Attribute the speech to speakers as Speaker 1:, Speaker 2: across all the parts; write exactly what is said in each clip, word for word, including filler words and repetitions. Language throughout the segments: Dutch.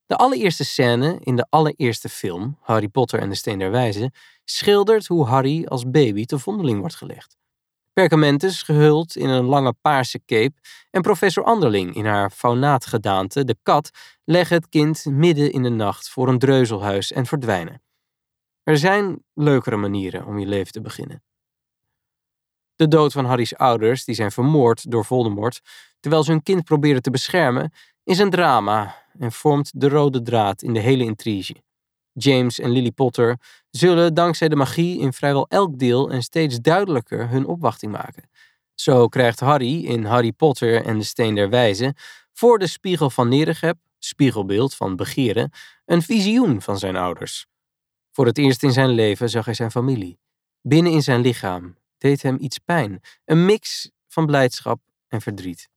Speaker 1: De allereerste scène in de allereerste film, Harry Potter en de Steen der Wijzen, schildert hoe Harry als baby te vondeling wordt gelegd. Perkamentus, gehuld in een lange paarse cape, en professor Anderling in haar faunaatgedaante, de kat, leggen het kind midden in de nacht voor een dreuzelhuis en verdwijnen. Er zijn leukere manieren om je leven te beginnen. De dood van Harry's ouders, die zijn vermoord door Voldemort, terwijl ze hun kind proberen te beschermen, is een drama en vormt de rode draad in de hele intrige. James en Lily Potter zullen dankzij de magie in vrijwel elk deel en steeds duidelijker hun opwachting maken. Zo krijgt Harry in Harry Potter en de Steen der Wijzen voor de spiegel van Nerigeb, spiegelbeeld van begeren, een visioen van zijn ouders. Voor het eerst in zijn leven zag hij zijn familie. Binnen in zijn lichaam deed hem iets pijn, een mix van blijdschap en verdriet.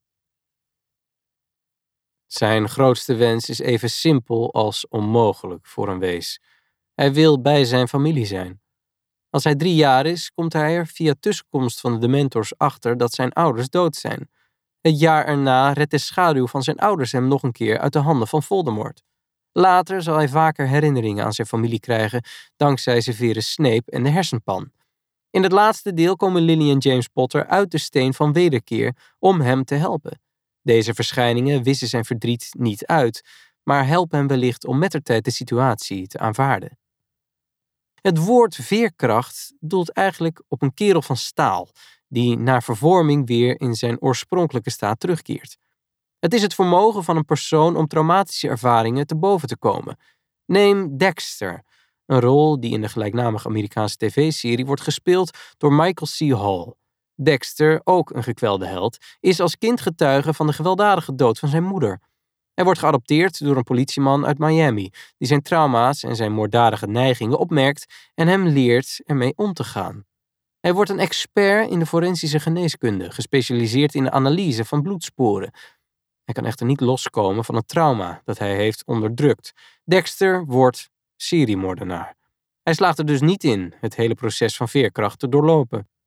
Speaker 1: Zijn grootste wens is even simpel als onmogelijk voor een wees. Hij wil bij zijn familie zijn. Als hij drie jaar is, komt hij er via tussenkomst van de Dementors achter dat zijn ouders dood zijn. Het jaar erna redt de schaduw van zijn ouders hem nog een keer uit de handen van Voldemort. Later zal hij vaker herinneringen aan zijn familie krijgen dankzij Severus Snape en de hersenpan. In het laatste deel komen Lily en James Potter uit de steen van wederkeer om hem te helpen. Deze verschijningen wissen zijn verdriet niet uit, maar helpen hem wellicht om mettertijd de situatie te aanvaarden. Het woord veerkracht doelt eigenlijk op een kerel van staal, die na vervorming weer in zijn oorspronkelijke staat terugkeert. Het is het vermogen van een persoon om traumatische ervaringen te boven te komen. Neem Dexter, een rol die in de gelijknamige Amerikaanse tv-serie wordt gespeeld door Michael C. Hall. Dexter, ook een gekwelde held, is als kind getuige van de gewelddadige dood van zijn moeder. Hij wordt geadopteerd door een politieman uit Miami, die zijn trauma's en zijn moorddadige neigingen opmerkt en hem leert ermee om te gaan. Hij wordt een expert in de forensische geneeskunde, gespecialiseerd in de analyse van bloedsporen. Hij kan echter niet loskomen van het trauma dat hij heeft onderdrukt. Dexter wordt seriemoordenaar. Hij slaagt er dus niet in het hele proces van veerkracht te doorlopen.